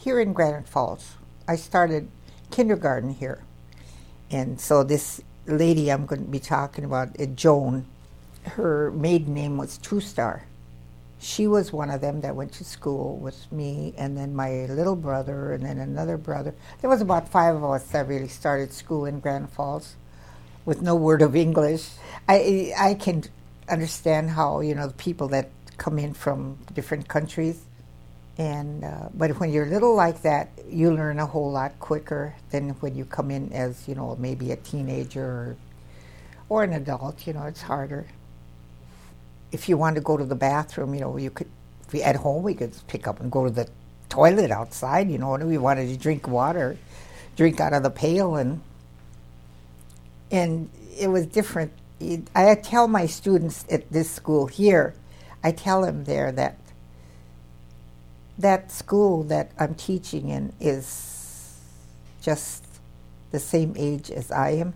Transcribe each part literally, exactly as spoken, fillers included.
here in Granite Falls. I started kindergarten here. And so this lady I'm going to be talking about, uh, Joan, her maiden name was True Star. She was one of them that went to school with me, and then my little brother, and then another brother. There was about five of us that really started school in Granite Falls with no word of English. I I can understand how, you know, the people that come in from different countries, and uh, but when you're little like that, you learn a whole lot quicker than when you come in as, you know, maybe a teenager or, or an adult. You know, it's harder. If you want to go to the bathroom, you know, you could, if we, at home, we could pick up and go to the toilet outside, you know, and we wanted to drink water, drink out of the pail, and and it was different. It, I tell my students at this school here, I tell them there that that school that I'm teaching in is just the same age as I am.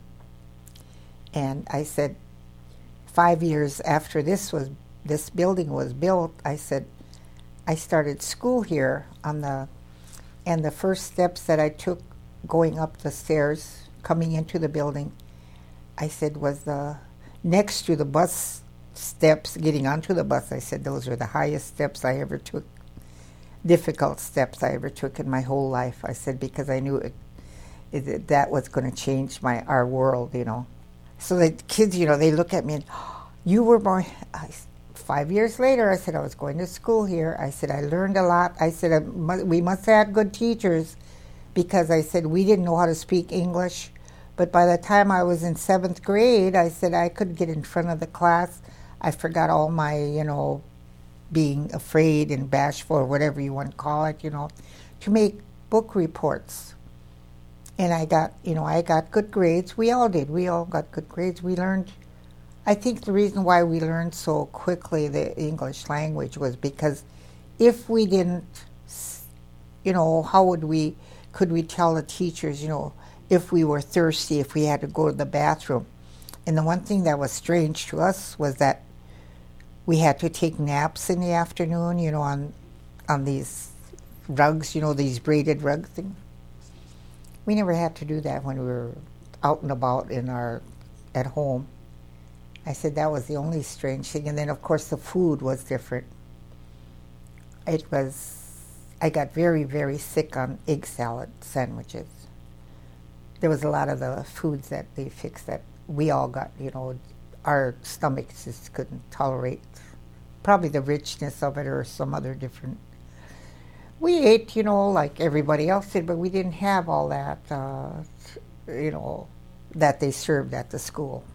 And I said, five years after this was this building was built, I said, I started school here on the, and the first steps that I took going up the stairs, coming into the building, I said was the, next to the bus steps, getting onto the bus, I said those were the highest steps I ever took, difficult steps I ever took in my whole life. I said, because I knew it, it that was going to change my our world, you know. So the kids, you know, they look at me and, oh, you were born, I, five years later, I said, I was going to school here. I said, I learned a lot. I said, I mu- we must have had good teachers, because I said, we didn't know how to speak English. But by the time I was in seventh grade, I said I could get in front of the class. I forgot all my, you know, being afraid and bashful, or whatever you want to call it, you know, to make book reports. And I got, you know, I got good grades. We all did. We all got good grades. We learned, I think the reason why we learned so quickly the English language was because if we didn't, you know, how would we, could we tell the teachers, you know, if we were thirsty, if we had to go to the bathroom. And the one thing that was strange to us was that we had to take naps in the afternoon, you know, on, on these rugs, you know, these braided rug things. We never had to do that when we were out and about in our, at home. I said that was the only strange thing. And then, of course, the food was different. It was, I got very, very sick on egg salad sandwiches. There was a lot of the foods that they fixed that we all got, you know, our stomachs just couldn't tolerate. Probably the richness of it or some other different. We ate, you know, like everybody else did, but we didn't have all that, uh, you know, that they served at the school.